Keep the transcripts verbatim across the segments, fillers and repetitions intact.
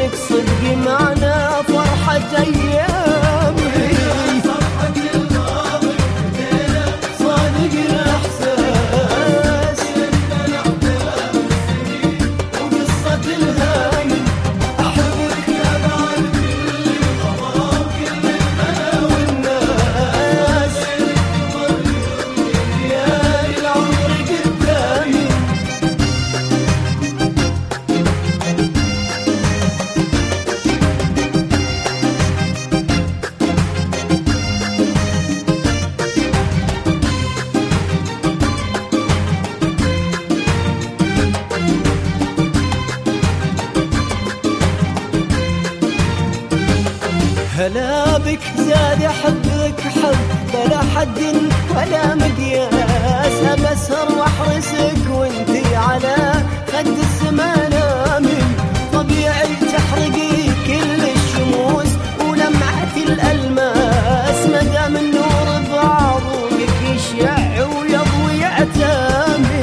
كونك صدق معنا فرحة أيامي. صادق الإحساس وقصة الهامي، أحبك يا بعد كل الغرام كل الملا والناس، يا العمر قدامي. هلا بك زاد أحبك حب بلا حد ولا مقياس، أبسهر وأحرسك وانتي على خد السما نامي. طبيعي تحرقي كل الشموس ولمعة الألماس، مدام النور بعروقك يشع ويضوي عتامي.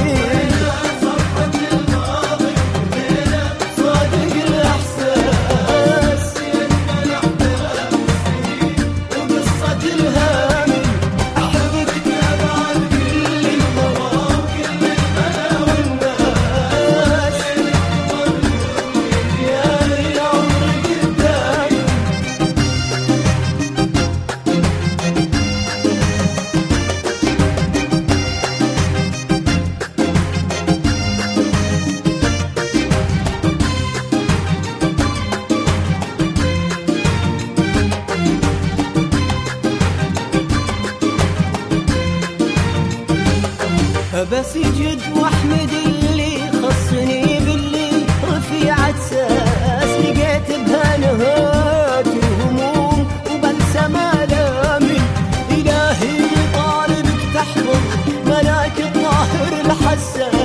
صادق الإحساس وقصة الهامي، أحبك يا بعد كل الغرام كل الملا والناس، يا العمر قدامي. بسجد واحمد اللي خصني باللي رفيع اساس، لقيت بها نهاية الهموم وبلسم آلامي. إلهي طالبك تحفظ ملاك الطاهر الحساس،